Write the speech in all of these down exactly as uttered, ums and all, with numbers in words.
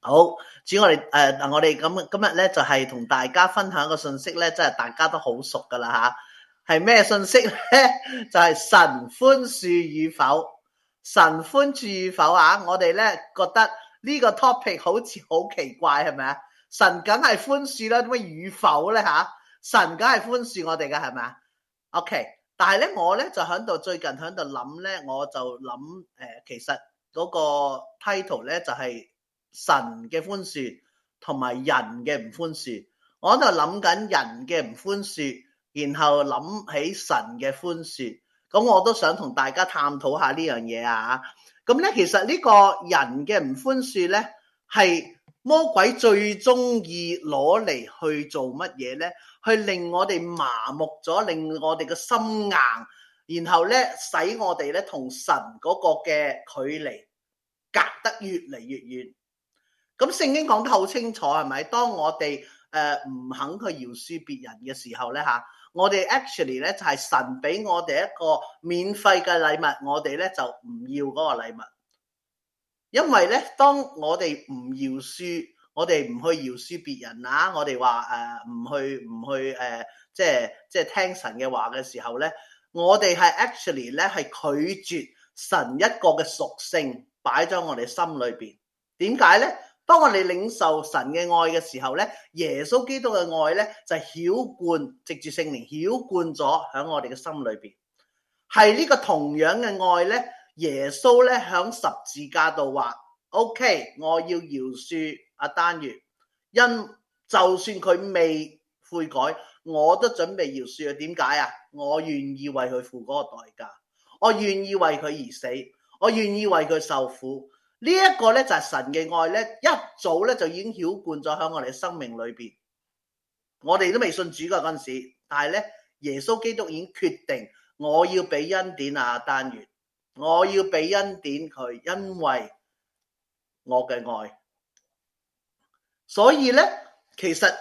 好，主我哋誒嗱，我哋咁今日咧就係同大家分享一個信息咧，真係大家都好熟噶啦吓，係咩信息咧？就係神寬恕與否，神寬恕與否啊！我哋咧覺得呢個 topic 好似好奇怪，係咪啊？神梗係寬恕啦，點解與否咧吓？神梗係寬恕我哋噶，係咪啊 ？OK， 但係咧我咧就喺度最近喺度諗咧，我就諗誒、呃，其實嗰個 title 咧就係、是。神嘅寬恕同埋人嘅唔寬恕，我喺度諗緊人嘅唔寬恕，然後諗起神嘅寬恕，咁我都想同大家探討下呢樣嘢啊。咁咧其實呢個人嘅唔寬恕咧，係魔鬼最中意攞嚟去做乜嘢咧？去令我哋麻木咗，令我哋嘅心硬，然後咧使我哋咧同神嗰個嘅距離隔得越嚟越遠。咁聖經講得好清楚，係咪？當我哋誒唔肯去饒恕別人嘅時候咧吓，我哋 actually 咧就係神俾我哋一個免費嘅禮物，我哋咧就唔要嗰個禮物。因為咧，當我哋唔饒恕，我哋唔去饒恕別人啊，我哋話誒唔去唔去誒、呃，即係即係聽神嘅話嘅時候咧，我哋係 actually 咧係拒絕神一個嘅屬性擺咗我哋心裏邊。點解咧？當我哋領受神嘅愛嘅時候咧，耶穌基督嘅愛咧就澆灌，藉住聖靈澆灌咗喺我哋嘅心裏邊。係呢個同樣嘅愛咧，耶穌咧喺十字架度話 ：，OK， 我要饒恕阿丹月，因就算佢未悔改，我都準備饒恕佢。點解啊？我願意為佢付嗰個代價，我願意為佢而死，我願意為佢受苦。呢一個咧就係神嘅愛咧，一早咧就已經澆灌咗喺我哋生命裏邊。我哋都未信主噶嗰陣時，但係咧耶穌基督已經決定，我要俾恩典阿丹月，我要俾恩典佢，因為我嘅愛。所以咧，其實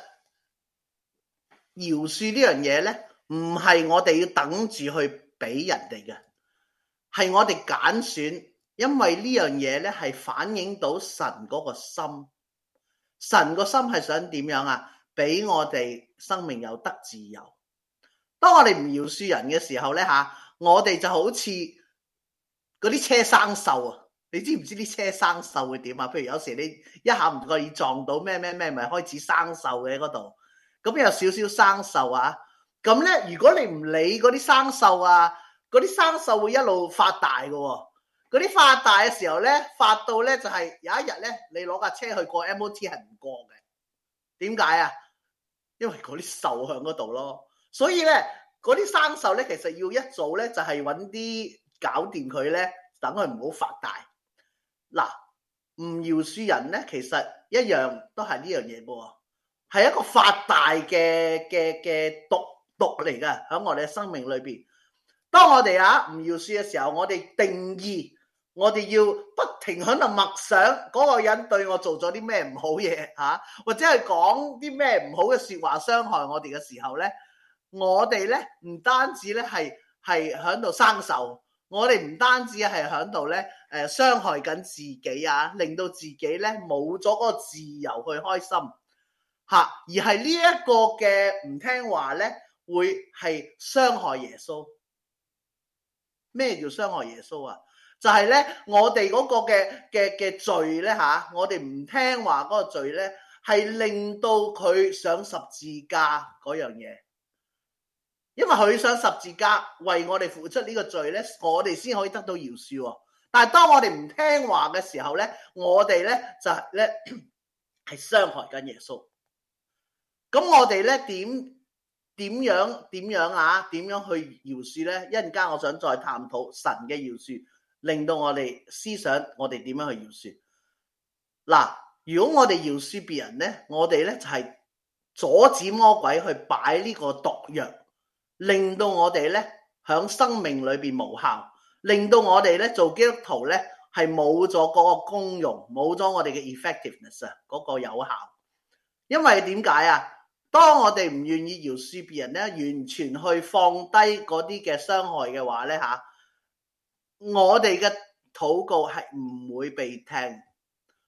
饒恕呢樣嘢咧，唔係我哋要等住去俾人哋嘅，係我哋揀選。因為呢樣嘢咧係反映到神嗰個心，神個心係想點樣啊？俾我哋生命有得自由。當我哋唔饒恕人嘅時候咧吓，我哋就好似嗰啲車生鏽啊！你知唔知啲車生鏽會點啊？譬如有時你一下唔覺意撞到咩咩咩，咪開始生鏽嘅嗰度，咁有少少生鏽啊。咁咧，如果你唔理嗰啲生鏽啊，嗰啲生鏽會一路發大嘅。嗰啲發大嘅時候咧，發到咧就係有一日咧，你攞架車去過 M O T 係唔過嘅。點解啊？因為嗰啲鏽向嗰度咯。所以咧，嗰啲生鏽咧，其實要一早咧就係揾啲搞掂佢咧，等佢唔好發大。嗱，唔饒恕人咧，其實一樣都係呢樣嘢噃，係一個發大嘅嘅嘅毒毒嚟㗎，喺我哋嘅生命裏邊。當我哋啊唔饒恕嘅時候，我哋定義。我哋要不停喺度默想嗰個人對我做咗啲咩唔好嘢吓，或者係講啲咩唔好嘅說話傷害我哋嘅時候咧，我哋咧唔單止咧係係喺度生鏽，我哋唔單止係喺度咧誒傷害緊自己啊，令到自己咧冇咗嗰個自由去開心吓，而係呢一個嘅唔聽話咧，會係傷害耶穌。咩叫傷害耶穌啊？就係咧，我哋嗰個嘅嘅嘅罪咧吓，我哋唔聽話嗰個罪咧，係令到佢上十字架嗰樣嘢。因為佢上十字架為我哋付出呢個罪咧，我哋先可以得到饒恕。但係當我哋唔聽話嘅時候咧，我哋咧就係咧係傷害緊耶穌。咁我哋咧點點樣點樣啊？點樣去饒恕咧？一陣間我想再探討神嘅饒恕。令到我哋思想，我哋點樣去饒恕？嗱，如果我哋饒恕別人咧，我哋咧就係阻止魔鬼去擺呢個毒藥，令到我哋咧響生命裏邊無效，令到我哋咧做基督徒咧係冇咗嗰個功用，冇咗我哋嘅 effectiveness 啊，嗰個有效。因為點解啊？當我哋唔願意饒恕別人咧，完全去放低嗰啲嘅傷害嘅話咧吓。我哋嘅禱告係唔會被聽，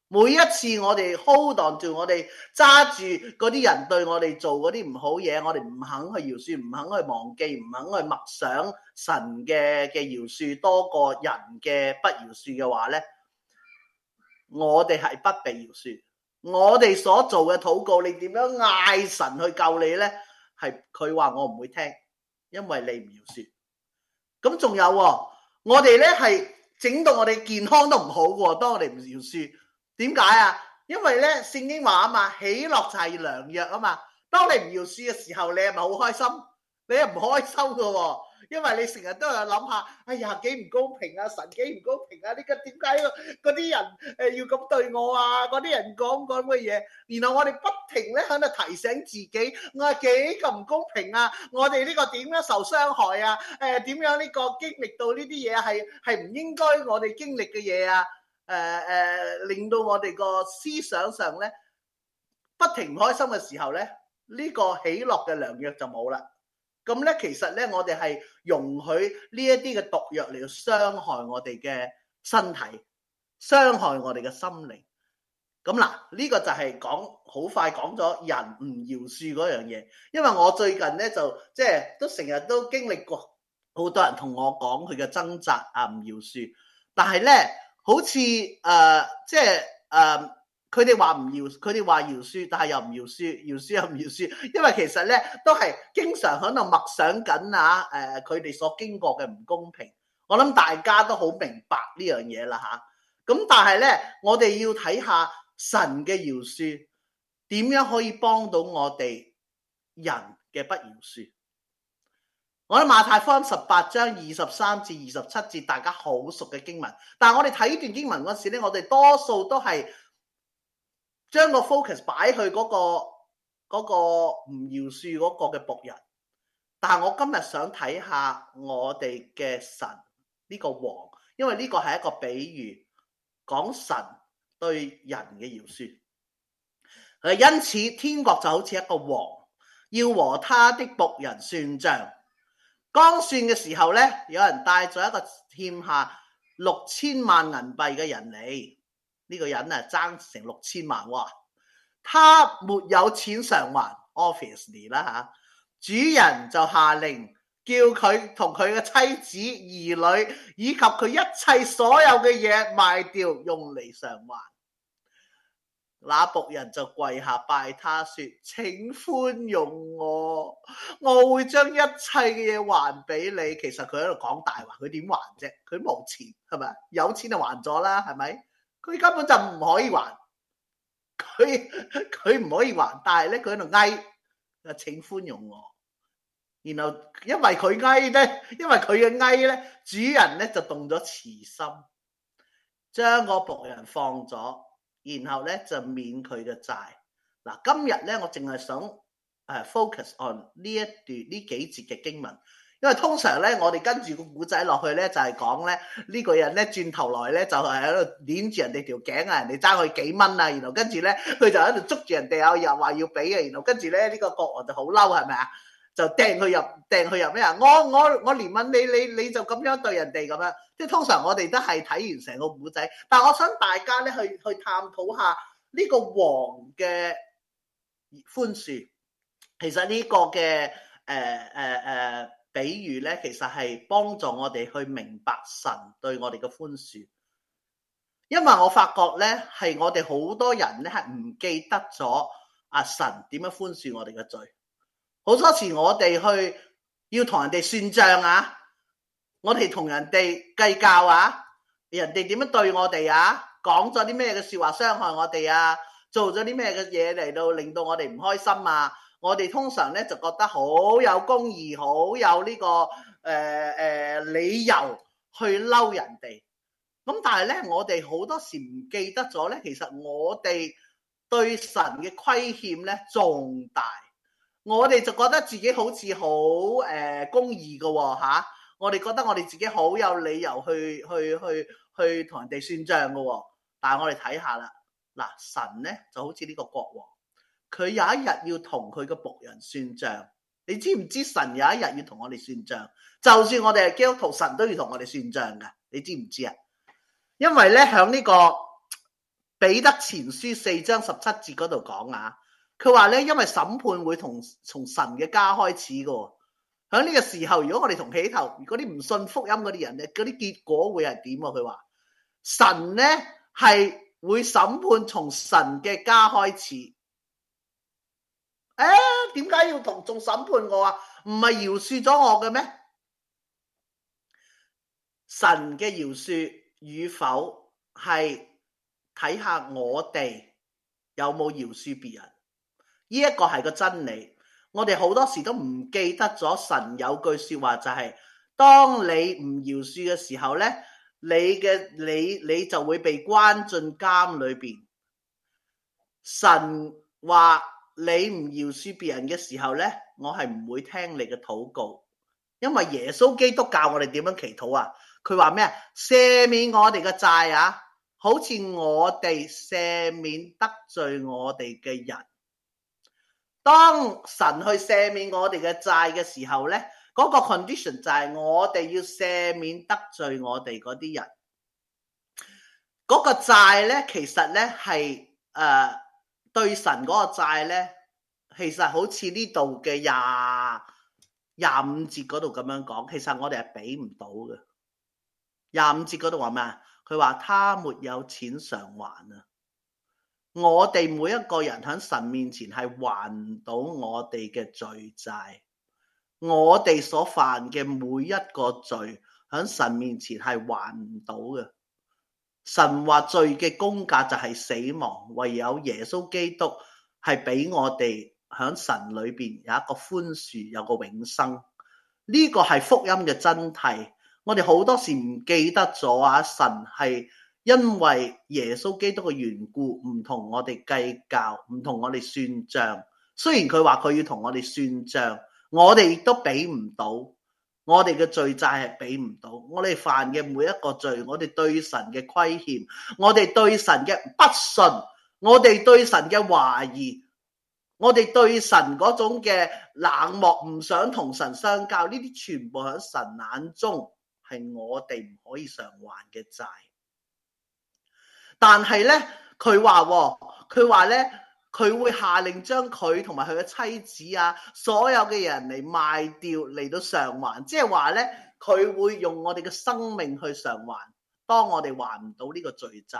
每一次我哋 hold on 住，我哋揸住嗰啲人對我哋做嗰啲唔好嘢，我哋唔肯去饒恕，唔肯去忘記，唔肯去默想神嘅嘅饒恕多過人嘅不饒恕嘅話咧，我哋係不被饒恕。我哋所做嘅禱告，你點樣嗌神去救你咧？係佢話我唔會聽，因為你唔饒恕。咁仲有喎，我哋咧係整到我哋健康都唔好喎，當我哋唔饒恕。點解啊？因為咧聖經話啊嘛，喜樂就係良藥啊嘛。當你唔饒恕嘅時候，你係咪好開心？你係唔開心噶喎，因為你成日都有諗下，哎呀幾唔公平啊，神幾唔公平啊，呢個點解嗰啲人誒要咁對我啊？嗰啲人講講乜嘢？然後我哋不停咧喺度提醒自己，我係幾咁唔公平啊！我哋呢個點樣受傷害啊？誒點樣呢個經歷到呢啲嘢係係唔應該我哋經歷嘅嘢啊？誒、呃、誒、呃，令到我哋個思想上咧不停唔開心嘅時候咧，呢、這個喜樂嘅良藥就冇啦。咁咧，其實咧，我哋係容許呢一啲嘅毒藥嚟到傷害我哋嘅身體，傷害我哋嘅心靈。咁嗱，呢、這個就係講好快講咗人唔饒恕嗰樣嘢。因為我最近咧就即係都成日都經歷過，好多人同我講佢嘅掙扎啊，唔饒恕，但係咧。好似誒、呃，即係誒，佢哋話唔饒，佢哋話饒恕，但係又唔饒恕，饒恕又唔饒恕，因為其實咧都係經常喺度默想緊啊，誒、呃，佢哋所經過嘅唔公平，我諗大家都好明白呢樣嘢啦吓。咁但係咧，我哋要睇下神嘅饒恕點樣可以幫到我哋人嘅不饒恕。我喺馬太福音十八章二十三至二十七節，大家好熟嘅經文。但係我哋睇呢段經文嗰時咧，我哋多數都係將個 focus 擺去嗰個嗰個唔饒恕嗰個嘅僕人。但係我今日想睇下我哋嘅神呢個王，因為呢個係一個比喻，講神對人嘅饒恕。因此天國就好似一個王，要和他的僕人算賬。剛算嘅時候咧，有人帶咗一個欠下六千萬銀幣嘅人嚟，呢、這個人啊爭成六千萬喎，他沒有錢償還 ，obviously 啦吓，主人就下令叫佢同佢嘅妻子、兒女以及佢一切所有嘅嘢賣掉，用嚟償還。那僕人就跪下拜他說：請寬容我，我會將一切嘅嘢還俾你。其實佢喺度講大話，佢點還啫？佢冇錢係咪？有錢就還咗啦，係咪？佢根本就唔可以還，佢佢唔可以還，但係咧佢喺度哀，請寬容我。然後因為佢哀咧，因為佢嘅哀咧，主人咧就動咗慈心，將個僕人放咗。然後咧就免佢嘅債。嗱，今日咧我淨係想誒 focus on 呢一段呢幾節嘅經文，因為通常咧我哋跟住個古仔落去咧就係講咧呢個人咧轉頭來咧就係喺度鏈住人哋條頸啊，人哋爭佢幾蚊啊，然後跟住咧佢就喺度捉住人哋啊，又話要俾啊，然後跟住咧呢個國王就好嬲，係咪啊？就掟佢入掟佢入咩啊？我我我憐憫你，你你就咁樣對人哋咁樣，即係通常我哋都係睇完成個古仔，但係我想大家咧去去探討下呢個王嘅寬恕。其實呢個嘅誒誒誒比喻咧，其實係幫助我哋去明白神對我哋嘅寬恕。因為我發覺咧，係我哋好多人咧係唔記得咗阿神點樣寬恕我哋嘅罪。好多時我哋去要同人哋算賬啊，我哋同人哋計較啊，人哋點樣對我哋啊，講咗啲咩嘅說話傷害我哋啊，做咗啲咩嘅嘢嚟到令到我哋唔開心啊，我哋通常咧就覺得好有公義，好有呢、這個誒誒、呃呃、理由去嬲人哋。咁但係咧，我哋好多時唔記得咗咧，其實我哋對神嘅虧欠咧仲大。我哋就覺得自己好似好誒公義嘅喎嚇，我哋覺得我哋自己好有理由去去去去同人哋算賬嘅喎。但係我哋睇下啦，嗱，神咧就好似呢個國王，佢有一日要同佢嘅僕人算賬。你知唔知神有一日要同我哋算賬？就算我哋係基督徒，神都要同我哋算賬㗎。你知唔知啊？因為咧響呢個彼得前書四章十七節嗰度講啊，佢話咧，因為審判會同從神嘅家開始嘅。喺呢個時候，如果我哋同起頭，如果啲唔信福音嗰啲人咧，嗰啲結果會係點？佢話神咧係會審判從神嘅家開始。誒，點解要同仲審判我啊？唔係饒恕咗我嘅咩？神嘅饒恕與否係睇下我哋有冇饒恕別人，呢一個係個真理。我哋好多時都唔記得咗神有句說話，就係當你唔饒恕嘅時候咧，你嘅你你就會被關進監裏邊。神話你唔饒恕別人嘅時候咧，我係唔會聽你嘅禱告，因為耶穌基督教我哋點樣祈禱啊？佢話咩啊？赦免我哋嘅債啊，好似我哋赦免得罪我哋嘅人。當神去赦免我哋嘅債嘅時候咧，嗰個 condition 就係我哋要赦免得罪我哋嗰啲人。嗰個債咧，其實咧係誒對神嗰個債咧，其實好似呢度嘅廿廿五節嗰度咁樣講，其實我哋係俾唔到嘅。廿五節嗰度話咩啊？佢話他沒有錢償還啊！我哋每一個人喺神面前係還唔到我哋嘅罪債，我哋所犯嘅每一個罪喺神面前係還唔到嘅。神話罪嘅工價就係死亡，唯有耶穌基督係俾我哋喺神裏邊有一個寬恕，有個永生。呢個係福音嘅真諦。我哋好多時唔記得咗啊！神係因為耶穌基督嘅緣故，唔同我哋計較，唔同我哋算賬。雖然佢話佢要同我哋算賬，我哋亦都俾唔到，我哋嘅罪債係俾唔到。我哋犯嘅每一個罪，我哋對神嘅虧欠，我哋對神嘅不信，我哋對神嘅懷疑，我哋對神嗰種嘅冷漠，唔想同神相交，呢啲全部喺神眼中係我哋唔可以償還嘅債。但係咧，佢話佢話咧，佢會下令將佢同埋佢嘅妻子啊，所有嘅人嚟賣掉嚟到償還，即係話咧，佢會用我哋嘅生命去償還。當我哋還唔到呢個罪債，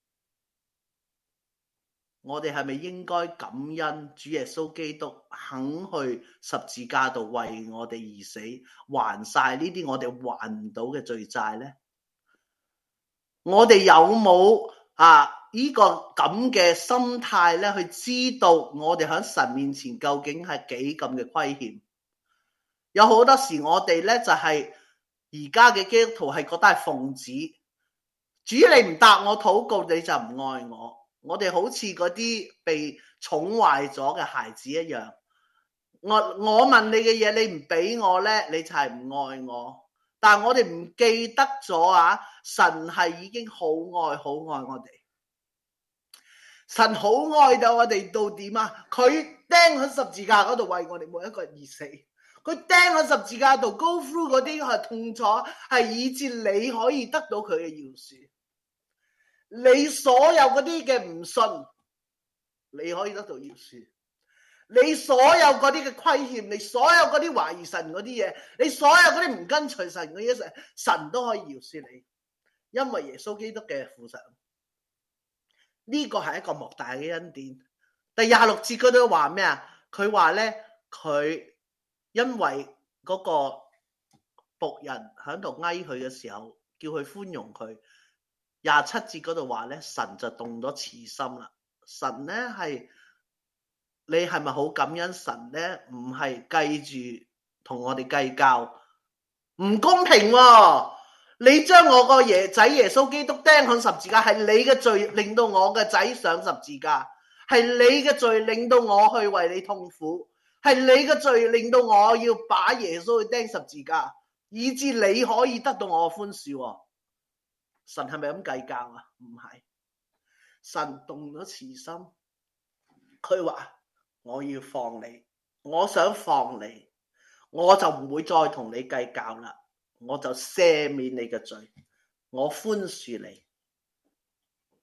我哋係咪應該感恩主耶穌基督肯去十字架度為我哋而死，還晒呢啲我哋還唔到嘅罪債咧？我哋有冇啊呢個咁嘅心態咧，去知道我哋喺神面前究竟係幾咁嘅虧欠？有好多時我哋咧就係而家嘅基督徒係覺得係奉旨，主你唔答我禱告，你就唔愛我。我哋好似嗰啲被寵壞咗嘅孩子一樣，我我問你嘅嘢，你唔俾我咧，你就係唔愛我。但係我哋唔記得咗啊，神係已經好愛好愛我哋，神好愛到我哋到點啊？佢釘喺十字架嗰度為我哋每一個人而死，佢釘喺十字架度 go through 嗰啲係痛楚，係以致你可以得到佢嘅饒恕。你所有嗰啲嘅唔信，你可以得到饒恕。你所有嗰啲嘅虧欠，你所有嗰啲懷疑神嗰啲嘢，你所有嗰啲唔跟隨神嗰啲嘢，神都可以饒恕你，因為耶穌基督嘅付上，呢個係一個莫大嘅恩典。第廿六節佢都話咩啊？佢話咧，佢因為嗰個僕人喺度哀佢嘅時候，叫佢寬容佢。廿七節嗰度話咧，神就動咗慈心啦。神咧係，你係咪好感恩神咧？唔係計住同我哋計較，唔公平喎！你將我個爺仔耶穌基督釘喺十字架，係你嘅罪令到我嘅仔上十字架，係你嘅罪令到我去為你痛苦，係你嘅罪令到我要把耶穌去釘十字架，以致你可以得到我嘅寬恕喎。神係咪咁計較啊？唔係，神動咗慈心，佢話我要放你，我想放你，我就唔會再同你計較啦，我就赦免你嘅罪，我寬恕你。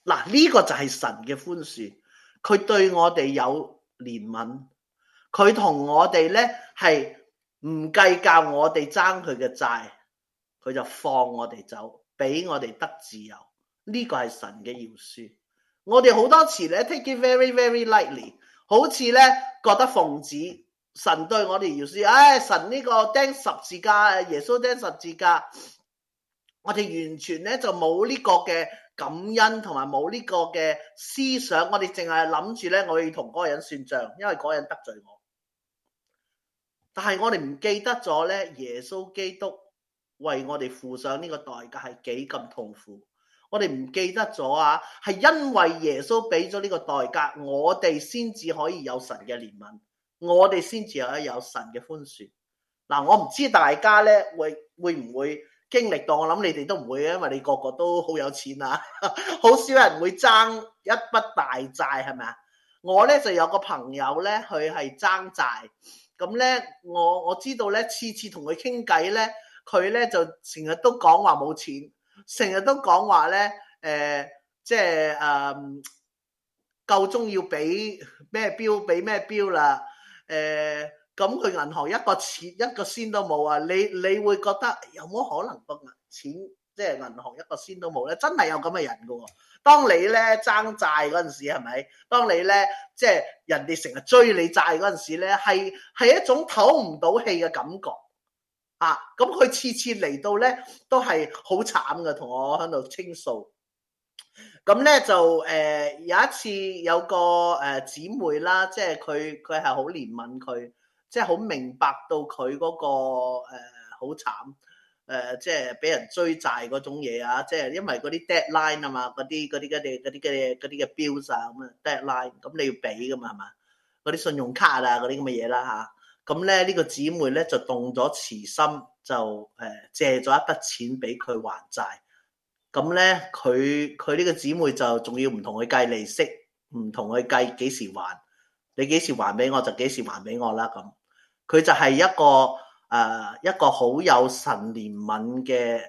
嗱，呢個就係神嘅寬恕，佢對我哋有憐憫，佢同我哋咧係唔計較我哋爭佢嘅債，佢就放我哋走，俾我哋得自由。呢個係神嘅饒恕。我哋好多時咧 take it very very lightly， 好似咧覺得奉旨神對我哋饒恕，唉、哎，神呢個釘十字架，耶穌釘十字架，我哋完全咧就冇呢個嘅感恩同埋冇呢個嘅思想，我哋淨係諗住咧我要同嗰個人算賬，因為嗰個人得罪我。但係我哋唔記得咗咧，耶穌基督為我哋付上呢個代價係幾咁痛苦。我哋唔記得咗啊，係因為耶穌俾咗呢個代價，我哋先至可以有神嘅憐憫，我哋先至可以有神嘅寬恕。嗱，我唔知大家咧會會唔會經歷到，我諗你哋都唔會，因為你個個都好有錢啊，好少人會爭一筆大債，係咪啊？我咧就有個朋友咧，佢係爭債，咁咧我我知道咧，次次同佢傾偈咧，佢咧就成日都講話冇錢。成日都講話咧，誒、呃，即係誒，夠鐘要俾咩標，俾咩標啦，誒、呃，咁佢銀行一個錢一個仙都冇啊！你你會覺得有冇可能個銀錢即係銀行一個仙都冇咧？真係有咁嘅人噶喎！當你咧爭債嗰陣時，係咪？當你咧即係人哋成日追你債嗰陣時咧，係係一種唞唔到氣嘅感覺。啊，咁佢次次嚟到咧都係好慘嘅，同我喺度傾訴。咁咧就誒、呃、有一次有個誒姊、呃、妹啦，即係佢佢係好憐憫佢，即係好明白到佢嗰、那個誒好慘誒，即係俾人追債嗰種嘢啊！即係因為嗰啲 deadline 啊嘛，嗰啲嗰啲嗰啲嗰啲嘅嗰啲嘅 bills 啊咁啊 deadline，咁你要俾噶嘛係嘛？嗰啲信用卡啊嗰啲咁嘅嘢啦嚇。咁咧呢個姊妹咧就動咗慈心，就誒借咗一筆錢俾佢還債。咁咧佢佢呢個姊妹就仲要唔同佢計利息，唔同佢計幾時還，你幾時還俾我就幾時還俾我啦咁。佢就係一個誒、呃、一個好有神憐憫嘅誒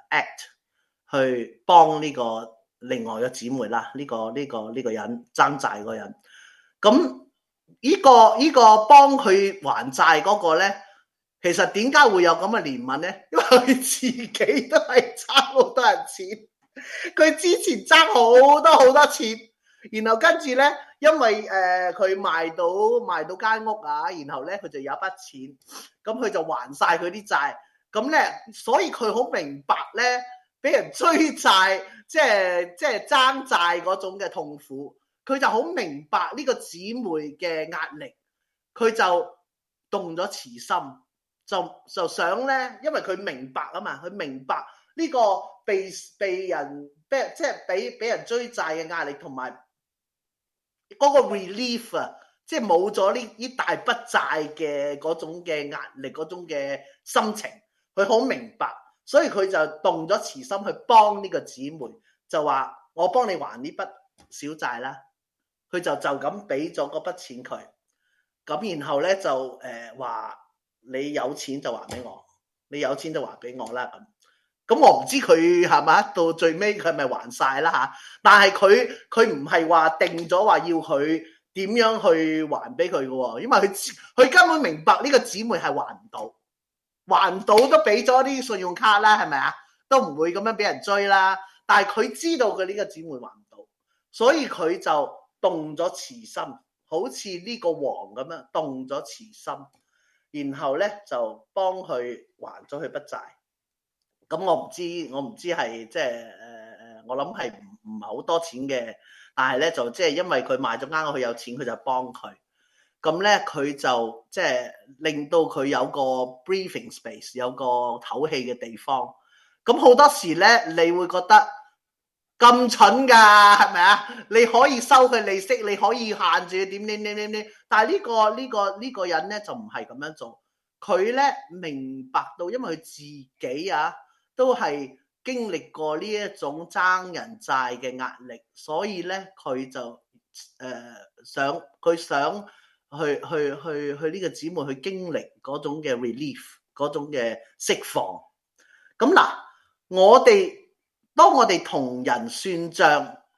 act 去幫呢個另外嘅姊妹啦，呢、這個呢、這個呢、這個人爭債嗰個人咁。呢個呢個幫佢還債嗰個咧，其實點解會有咁嘅憐憫咧？因為佢自己都係爭好多人錢，佢之前爭好多好多錢，然後跟住咧，因為誒佢賣到賣到間屋啊，然後咧佢就有一筆錢，咁佢就還晒佢啲債，咁咧所以佢好明白咧，俾人追債，即係即係爭債嗰種嘅痛苦。佢就好明白呢個姊妹嘅壓力，佢就動咗慈心，就就想咧，因為佢明白啊嘛，佢明白呢個被被人俾即係俾俾人追債嘅壓力，同埋嗰個 relief 啊，即係冇咗呢呢大筆債嘅嗰種嘅壓力，嗰種嘅心情，佢好明白，所以佢就動咗慈心去幫呢個姊妹，就話我幫你還呢筆小債啦。佢就就咁俾咗嗰筆錢佢，咁然後咧就誒話、呃、你有錢就還俾我，你有錢就還俾我啦咁。咁我唔知佢係咪到最尾佢係咪還晒啦嚇？但係佢佢唔係話定咗話要佢點樣去還俾佢嘅喎，因為佢佢根本明白呢個姊妹係還唔到，還唔到都俾咗啲信用卡啦，係咪啊？都唔會咁樣俾人追啦。但係佢知道佢呢個姊妹還唔到，所以佢就動咗慈心，好似呢個王咁樣動咗慈心，然後咧就幫佢還咗佢筆債。咁我唔知，我唔知係即係誒誒，我諗係唔唔係好多錢嘅，但係咧就即係因為佢賣咗間屋，佢有錢，佢就幫佢。咁咧佢就即係令到佢有個 breathing space， 有個唞氣嘅地方。咁好多時咧，你會覺得咁蠢噶，係咪啊？你可以收佢利息，你可以限住點點點點點，但係呢個呢個呢個人咧就唔係咁樣做。佢咧明白到，因為佢自己啊都係經歷過呢一種爭人債嘅壓力，所以咧佢就誒、呃、想佢想去去去去呢個姊妹去經歷嗰種嘅 relief， 嗰種嘅釋放。咁嗱，我哋當我哋同人算賬，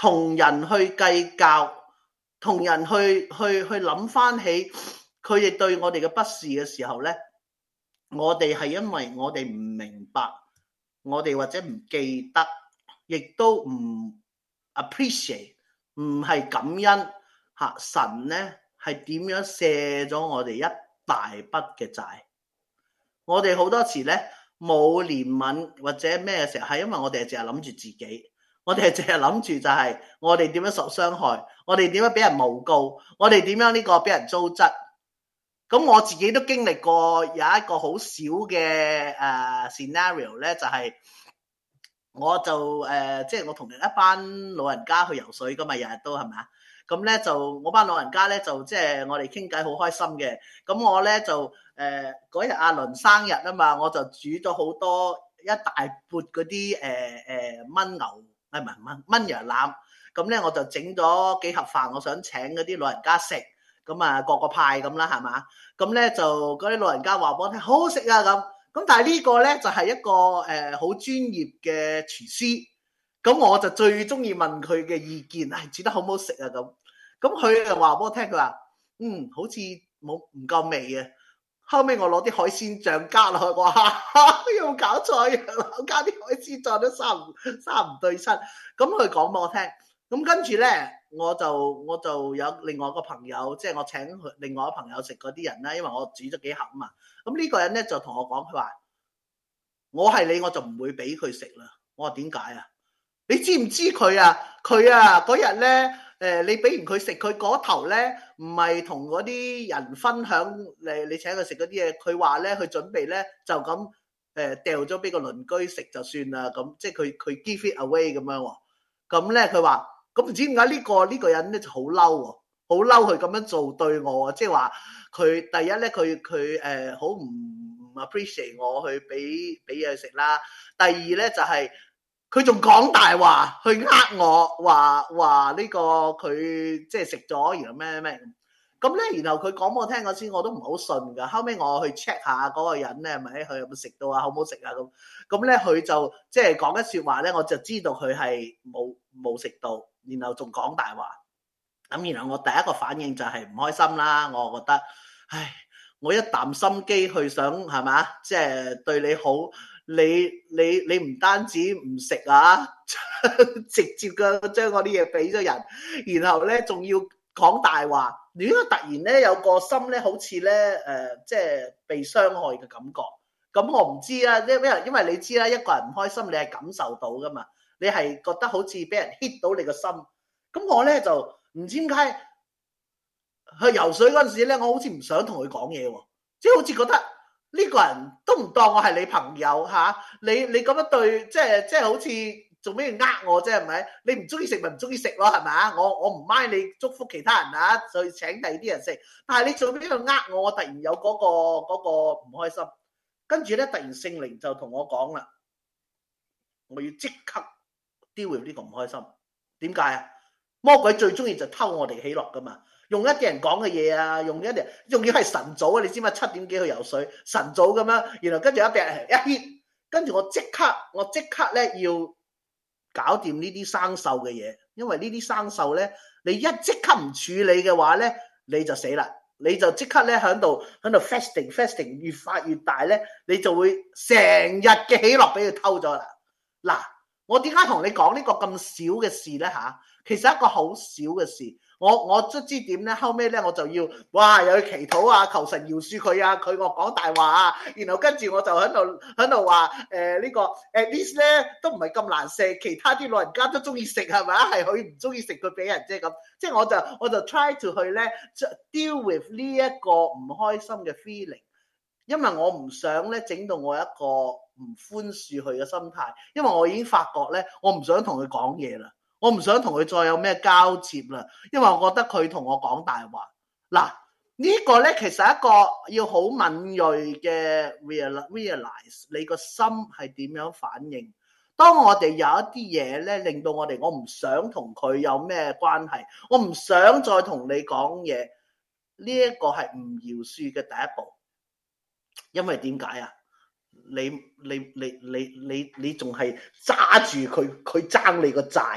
同人去計較，同人去去去諗翻起佢哋對我哋嘅不是嘅時候咧，我哋係因為我哋唔明白，我哋或者唔記得，亦都唔 appreciate， 唔係感恩吓神咧係點樣卸咗我哋一大筆嘅債。我哋好多時咧冇憐憫或者咩嘅時候，係因為我哋淨係諗住自己，我哋係淨係諗住就係我哋點樣受傷害，我哋點樣俾人誣告，我哋點樣呢個俾人糟質。咁我自己都經歷過有一個好少嘅誒 scenario 咧，就係我就誒即係我同另一班老人家去游水噶嘛，日日都係咪啊？咁咧就我班老人家咧就即係我哋傾偈好開心嘅。咁我咧就誒嗰日阿倫生日啊嘛，我就煮咗好多一大缽嗰啲誒誒燜牛，誒唔係燜燜羊腩。咁咧我就整咗幾盒飯，我想請嗰啲老人家食。咁啊，個個派咁啦，係嘛？咁咧就嗰啲老人家話俾我聽，好好食啊咁。咁但係呢個咧就係一個誒好專業嘅廚師。咁我就最中意問佢嘅意見，係煮得好唔好食啊咁。咁佢就話俾我聽，佢話嗯好似冇唔夠味啊。後尾我攞啲海鮮醬加落去，我話有冇搞錯啊？我加啲海鮮醬都三唔三唔對身。咁佢講俾我聽。咁跟住咧，我就我就有另外一個朋友，即係我請另外一個朋友食嗰啲人啦，因為我煮咗幾盒啊嘛。咁呢個人咧就同我講，佢話我係你，我就唔會俾佢食啦。我話點解啊？你知唔知佢啊？佢啊嗰日咧，誒你俾完佢食，佢嗰頭咧唔係同嗰啲人分享誒你請佢食嗰啲嘢，佢話咧佢準備咧就咁誒掉咗俾個鄰居食就算啦，咁即係佢佢 give it away 咁樣喎。咁咧佢話。咁唔知點解呢個呢個人咧就好嬲喎，好嬲佢咁樣做對我，即係話佢第一咧佢佢誒好唔唔 appreciate 我去俾俾嘢食啦。第二咧就係佢仲講大話去呃我，話話呢個佢即係食咗然後咩咩咁咧，然後佢講俾我聽嗰時我都唔好信㗎。後尾我去 check 下嗰個人咧係咪佢有冇食到啊，好唔好食啊咁。咁咧佢就即係講一説話咧，我就知道佢係冇冇食到。然後仲講大話，咁然後我第一個反應就係唔開心啦。我覺得，唉，我一啖心機去想係嘛，即係對你好，你你你唔單止唔食啊，直接嘅將我啲嘢俾咗人，然後咧仲要講大話。如果突然咧有個心咧，好似咧誒，即係被傷害嘅感覺。咁我唔知啊，因為因為你知啦，一個人唔開心，你係感受到噶嘛。你係覺得好似俾人 hit 到你個心，咁我咧就唔知點解去游水嗰陣時咧，我好似唔想同佢講嘢喎，即係好似覺得呢個人都唔當我係你朋友嚇，你你咁樣對，即係即係好似做咩要呃我啫？係咪？你唔中意食咪唔中意食咯，係咪啊？我我唔 mind 你祝福其他人啊，去請第二啲人食，但係你做咩要呃我？我突然有嗰個嗰個唔開心，跟住咧突然聖靈就同我講啦，我要即刻deal with呢個唔開心。點解啊？魔鬼最中意就偷我哋喜樂噶嘛，用一啲人講嘅嘢啊，用一啲仲要係晨早啊，你知嘛？七點幾去游水，晨早咁樣，然後跟住一病一 hit，跟住我即刻我即刻咧要搞掂呢啲生鏽嘅嘢，因為呢啲生鏽咧，你一即刻唔處理嘅話咧，你就死啦，你就即刻咧喺度喺度 fasting fasting 越發越大咧，你就會成日嘅喜樂俾佢偷咗啦。嗱。我點解同你講呢個咁少嘅事呢？吓，其實一個好少嘅事，我我都知點呢。後尾呢，我就要哇，又去祈禱啊，求神饒恕佢啊，佢我講大話啊，然後跟住我就喺度喺度話誒呢個 at least 呢都唔係咁難食，其他啲老人家都中意食係咪啊？係佢唔中意食佢俾人啫咁，即係我就我就 try to 去呢 deal with 呢一個唔開心嘅 feeling。因為我唔想咧整到我一個唔寬恕佢嘅心態，因為我已經發覺咧，我唔想同佢講嘢啦，我唔想同佢再有咩交接啦，因為我覺得佢同我講大話。嗱，呢個咧其實係一個要好敏銳嘅 realize 你個心係點樣反應。當我哋有一啲嘢咧令到我哋，我唔想同佢有咩關係，我唔想再同你講嘢，呢一個係唔饒恕嘅第一步。因為點解啊？你你你你你你仲係揸住佢，佢爭你個債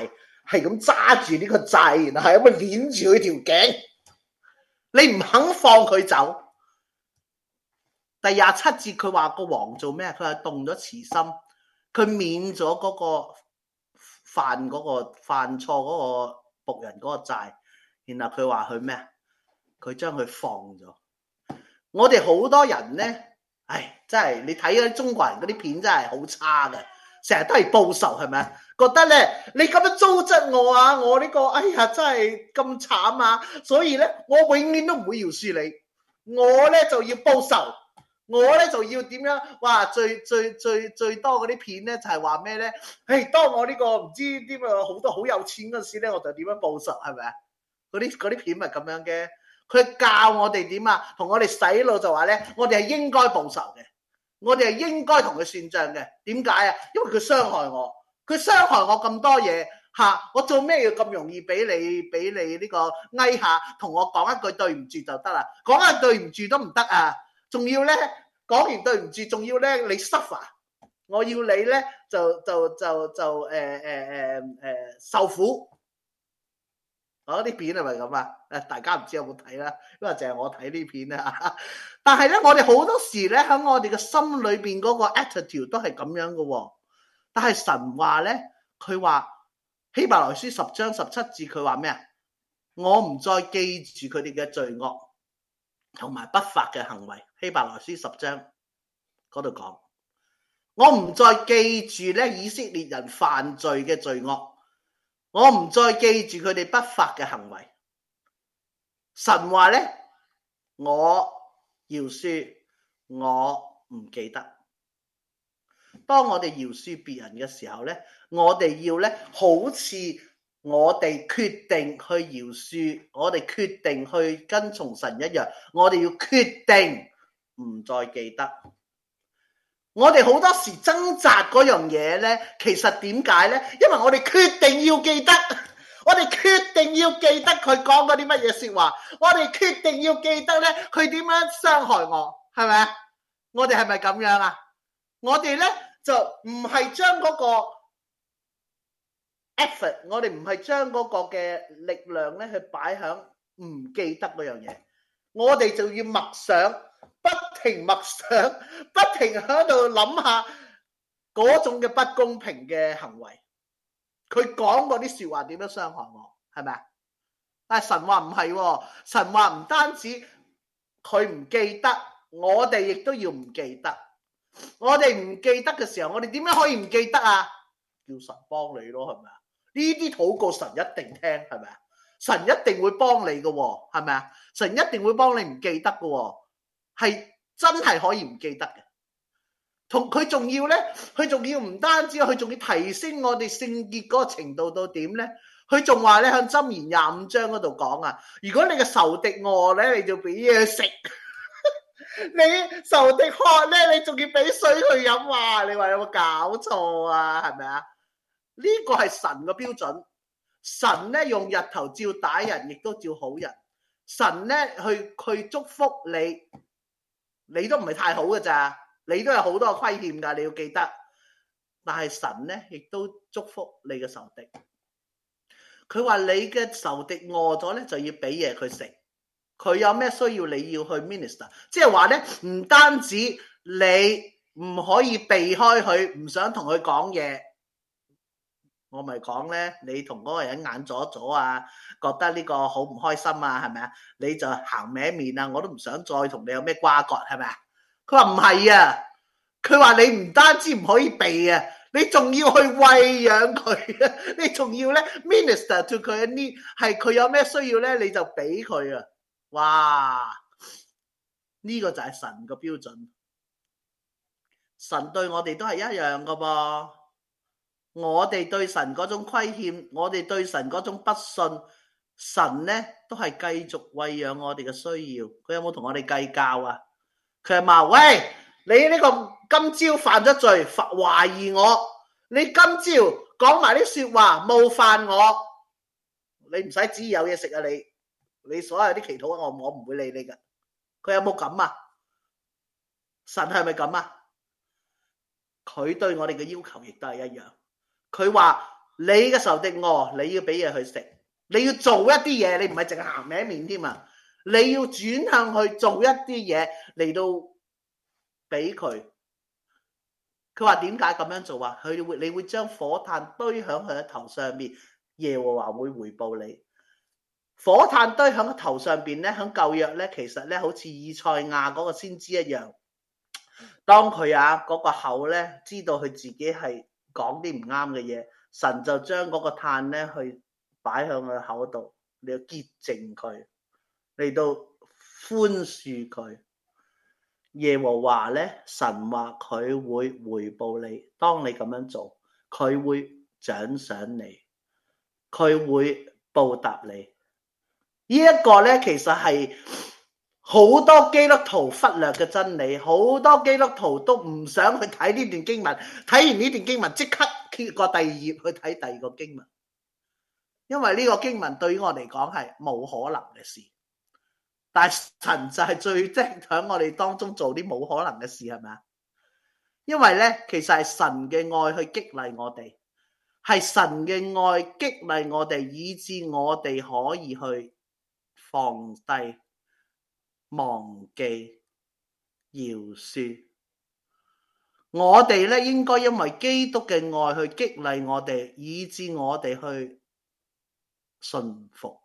係咁揸住呢個掣，然後係咁樣鏈住佢條頸，你唔肯放佢走。第廿七節佢話個王做咩？佢係動咗慈心，佢免咗嗰個犯嗰個犯錯嗰個僕人嗰個債，然後佢話佢咩？佢將佢放咗。我哋好多人咧，唉，真係你睇嗰啲中國人嗰啲片真係好差嘅，成日都係報仇係咪啊？覺得咧你咁樣糟質我啊，我呢個哎呀真係咁慘啊，所以咧我永遠都唔會饒恕你，我咧就要報仇。我咧就要點樣？哇！最最最最多嗰啲片咧就係話咩咧？誒，當我呢個唔知啲咩好多好有錢嗰時咧，我就點樣報仇係咪啊？嗰啲嗰啲片咪咁樣嘅。佢教我哋點啊？同我哋洗腦就話咧，我哋係應該報仇嘅，我哋係應該同佢算賬嘅。點解啊？因為佢傷害我，佢傷害我咁多嘢嚇，我做咩要咁容易俾你俾你呢個翳下？同我講一句對唔住就得啦，講一句對唔住都唔得啊！仲要咧講完對唔住，仲要咧你 suffer， 我要你咧就就就就誒誒誒誒受苦。嗰啲片係咪咁啊？誒，大家唔知有冇睇啦，因為淨係我睇呢片啦。但係咧，我哋好多時咧喺我哋嘅心裏邊嗰個 attitude 都係咁樣嘅。但係神話咧，佢話希伯來書十章十七節，佢話咩啊？我唔再記住佢哋嘅罪惡同埋不法嘅行為。希伯來書十章嗰度講，我唔再記住咧以色列人犯罪嘅罪惡。我唔再記住佢哋不法嘅行為。神話咧，我饒恕，我唔記得。當我哋饒恕別人嘅時候咧，我哋要咧好似我哋決定去饒恕，我哋決定去跟從神一樣，我哋要決定唔再記得。我哋好多時掙扎嗰樣嘢咧，其實點解咧？因為我哋決定要記得，我哋決定要記得佢講嗰啲乜嘢說話，我哋決定要記得咧佢點樣傷害我，係咪啊？我哋係咪咁樣啊？我哋咧就唔係將嗰個 effort， 我哋唔係將嗰個嘅力量咧去擺響唔記得嗰樣嘢，我哋就要默想。不停默想，不停喺度諗下嗰種嘅不公平嘅行為，佢講嗰啲說話點樣傷害我，係咪啊？但係神話唔係，神話唔單止佢唔記得，我哋亦都要唔記得。我哋唔記得嘅時候，我哋點樣可以唔記得啊？叫神幫你咯，係咪啊？呢啲禱告神一定聽，係咪啊？神一定會幫你嘅，係咪啊？神一定會幫你唔記得嘅。係真係可以唔記得嘅，同佢仲要咧，佢仲要唔單止，佢仲要提升我哋聖潔嗰個程度到點咧？佢仲話咧向箴言廿五章嗰度講啊，如果你嘅仇敵餓咧，你就俾嘢食；你仇敵渴咧，你仲要俾水去飲。哇！你話有冇搞錯啊？係咪啊？呢個係神嘅標準。神咧用日頭照歹人，亦都照好人。神咧去去祝福你。你都唔係太好嘅咋，你都有好多虧欠噶，你要記得。但係神咧亦都祝福你嘅仇敵。佢話你嘅仇敵餓咗咧，就要俾嘢佢食。佢有咩需要你要去 minister， 即係話咧唔單止你唔可以避開佢，唔想同佢講嘢。我咪講咧，你同嗰個人眼咗咗啊，覺得呢個好唔開心啊，係咪啊？你就行歪面啊，我都唔想再同你有咩瓜葛，係咪啊？佢話唔係啊，佢話你唔單止唔可以避啊，你仲要去餵養佢啊，你仲要咧 minister to 佢嘅 need， 係佢有咩需要咧，你就俾佢啊！哇，呢個就係神嘅標準，神對我哋都係一樣噶噃。我哋對神嗰種虧欠，我哋對神嗰種不信，神咧都係繼續餵養我哋嘅需要。佢有冇同我哋計較啊？佢係話喂，你呢個今朝犯咗罪，懷疑我，你今朝講埋啲說話冒犯我，你唔使旨意有嘢食啊！你你所有啲祈禱我我唔會理你噶。佢有冇咁啊？神係咪咁啊？佢對我哋嘅要求亦都係一樣。佢話你嘅仇敵餓，你要俾嘢佢食，你要做一啲嘢，你唔係淨係行歪面添啊！你要轉向去做一啲嘢嚟到俾佢。佢話點解咁樣做啊？佢會你會將火炭堆響佢嘅頭上面，耶和華會回報你。火炭堆響個頭上邊咧，響舊約咧，其實咧好似以賽亞嗰個先知一樣，當佢啊嗰個口咧知道佢自己係講啲唔啱嘅嘢，神就將嗰個炭咧去擺響佢口度，你要潔淨佢，嚟到寬恕佢。耶和華咧，神話佢會回報你，當你咁樣做，佢會獎賞你，佢會報答你。呢一個咧，其實係好多基督徒忽略嘅真理，好多基督徒都唔想去睇呢段經文，睇完呢段經文即刻揭過第二頁去睇第二個經文，因為呢個經文對於我嚟講係冇可能嘅事，但係神就係最即係喺我哋當中做啲冇可能嘅事，係咪啊？因為咧，其實係神嘅愛去激勵我哋，係神嘅愛激勵我哋，以致我哋可以去放低、忘記、饒恕。我哋咧應該因為基督嘅愛去激勵我哋，以致我哋去順服。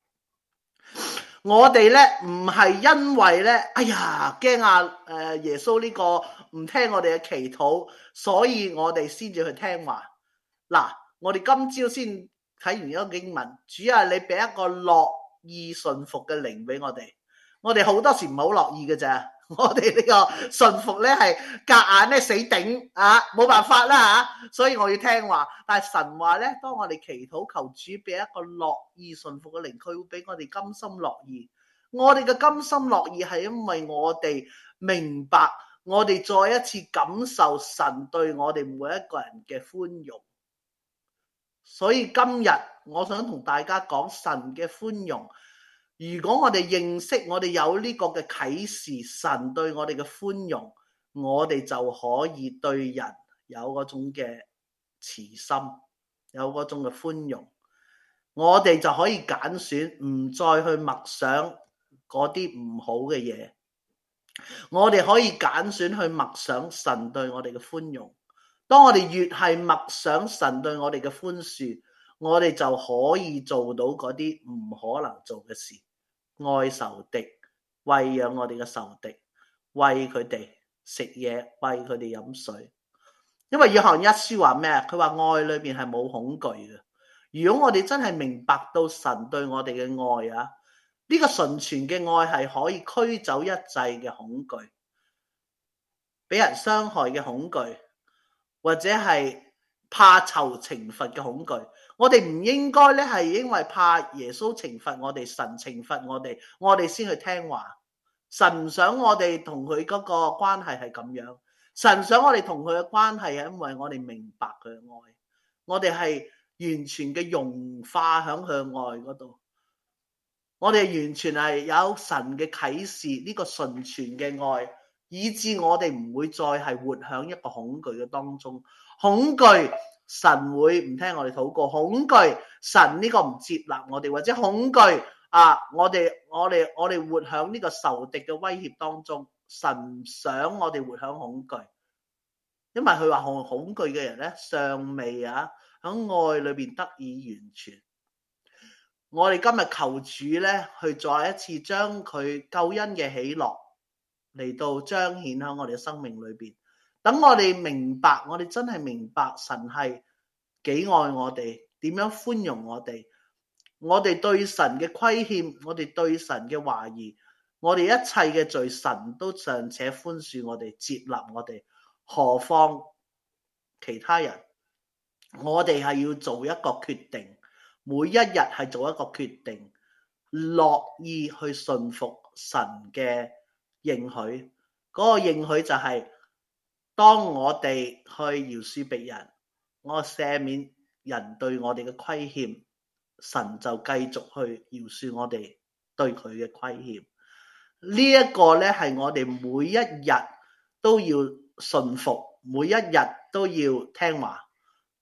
我哋咧唔係因為咧，哎呀驚啊誒耶穌呢個唔聽我哋嘅祈禱，所以我哋先至去聽話。嗱，我哋今朝先睇完一個經文，主啊，你俾一個樂意順服嘅靈俾我哋。我哋好多時唔係好樂意嘅咋，我哋呢個順服咧係夾硬咧死頂啊，冇辦法啦吓，所以我要聽話。但係神話咧，當我哋祈禱求主俾一個樂意順服嘅靈，佢會俾我哋甘心樂意。我哋嘅甘心樂意係因為我哋明白，我哋再一次感受神對我哋每一個人嘅寬容。所以今日我想同大家講神嘅寬容。如果我哋認識，我哋有呢個嘅啟示，神對我哋嘅寬容，我哋就可以對人有嗰種嘅慈心，有嗰種嘅寬容。我哋就可以揀選，唔再去默想嗰啲唔好嘅嘢。我哋可以揀選去默想神對我哋嘅寬容。當我哋越係默想神對我哋嘅寬恕，我哋就可以做到嗰啲唔可能做嘅事。愛仇敵，餵養我哋嘅仇敵，餵佢哋食嘢，餵佢哋飲水。因為約翰一書話咩？佢話愛裏面係冇恐懼嘅。如果我哋真係明白到神對我哋嘅愛啊，呢個純全嘅愛係可以驅走一切嘅恐懼，俾人傷害嘅恐懼，或者係怕受懲罰嘅恐懼。我哋唔應該咧係因為怕耶穌懲罰我哋，神懲罰我哋，我哋先去聽話。神唔想我哋同佢嗰個關係係咁樣，神想我哋同佢嘅關係係因為我哋明白佢嘅愛，我哋係完全嘅融化喺佢嘅愛嗰度，我哋完全係有神嘅啟示，呢個純全嘅愛，以致我哋唔會再係活喺一個恐懼嘅當中。恐懼神會唔聽我哋禱告，恐懼神呢個唔接納我哋，或者恐懼啊我哋我哋我哋活喺呢個仇敵嘅威脅當中。神唔想我哋活喺恐懼，因為佢話恐恐懼嘅人咧尚未啊喺愛裏邊得以完全。我哋今日求主咧去再一次將佢救恩嘅喜樂嚟到彰顯喺我哋嘅生命裏邊。等我哋明白，我哋真係明白神係幾愛我哋，點樣寬容我哋。我哋對神嘅虧欠，我哋對神嘅懷疑，我哋一切嘅罪，神都尚且寬恕我哋，接納我哋，何況其他人？我哋係要做一個決定，每一日係做一個決定，樂意去順服神嘅應許。嗰個應許就係，當我哋去饒恕別人，我赦免人對我哋嘅虧欠，神就繼續去饒恕我哋對佢嘅虧欠。呢一個咧係我哋每一日都要順服，每一日都要聽話。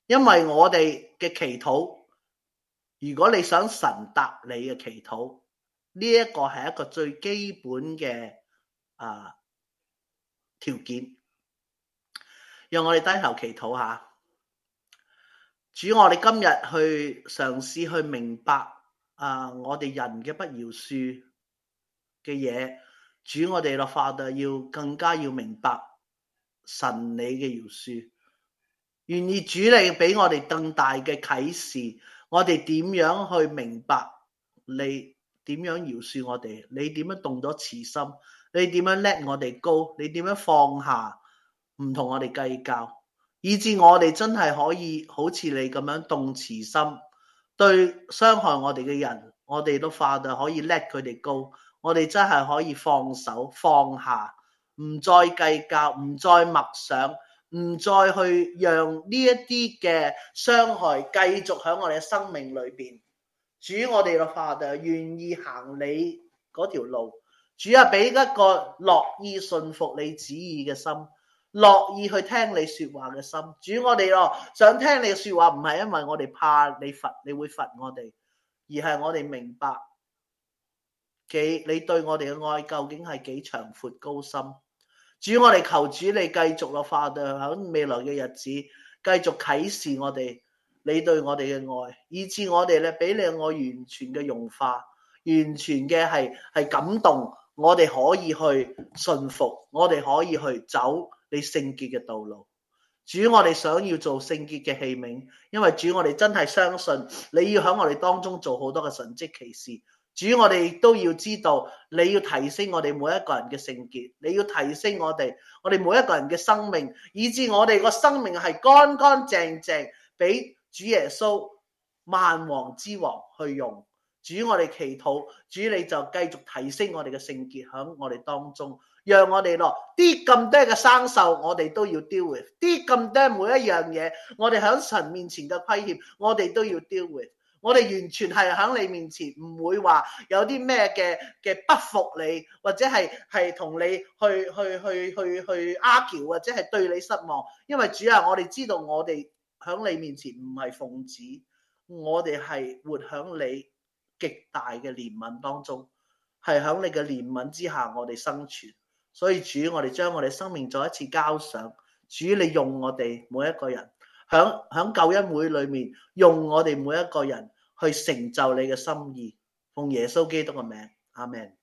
因為我哋嘅祈禱，如果你想神答你嘅祈禱，呢一個係一個最基本嘅啊條件。讓我哋低頭祈禱下。主，我哋今日去嘗試去明白啊，我哋人嘅不饒恕嘅嘢。主，我哋落法就要更加要明白神你嘅饒恕。願意主你俾我哋更大嘅啟示，我哋點樣去明白你點樣饒恕我哋？你點樣動咗慈心？你點樣 let 我哋高？你點樣放下？唔同我哋計較，以致我哋真係可以好似你咁樣動慈心，對傷害我哋嘅人，我哋都化到可以 let 佢哋高。我哋真係可以放手放下，唔再計較，唔再默想，唔再去讓呢一啲嘅傷害繼續喺我哋嘅生命裏邊。主，我哋嘅化就願意行你嗰條路。主啊，俾一個樂意順服你旨意嘅心，樂意去聽你說話嘅心。主，我哋咯想聽你嘅說話，唔係因為我哋怕你罰，你會罰我哋，而係我哋明白幾你對我哋嘅愛究竟係幾長闊高深。主，我哋求主你繼續咯，化到喺未來嘅日子繼續啟示我哋你對我哋嘅愛，以致我哋咧俾你嘅愛完全嘅融化，完全嘅係係感動，我哋可以去順服，我哋可以去走你聖潔嘅道路。主，我哋想要做聖潔嘅器皿，因為主，我哋真係相信你要喺我哋當中做好多嘅神蹟奇事。主，我哋亦都要知道你要提升我哋每一個人嘅聖潔，你要提升我哋我哋每一個人嘅生命，以致我哋個生命係乾乾淨淨，俾主耶穌萬王之王去用。主，我哋祈禱，主你就繼續提升我哋嘅聖潔喺我哋當中，讓我哋咯啲咁多嘅生鏽我哋都要 deal with， 啲咁多每一樣嘢我哋喺神面前嘅虧欠我哋都要 deal with。我哋完全係喺你面前，唔會話有啲咩嘅嘅不服你，或者係係同你去去去去去 argue， 或者係對你失望。因為主啊，我哋知道我哋喺你面前唔係奉旨，我哋係活喺你極大嘅憐憫當中，係喺你嘅憐憫之下我哋生存。所以主，我哋將我哋生命再一次交上，主你用我哋每一個人。響響救恩會裏面，用我哋每一個人去成就你嘅心意，奉耶穌基督嘅名，阿們。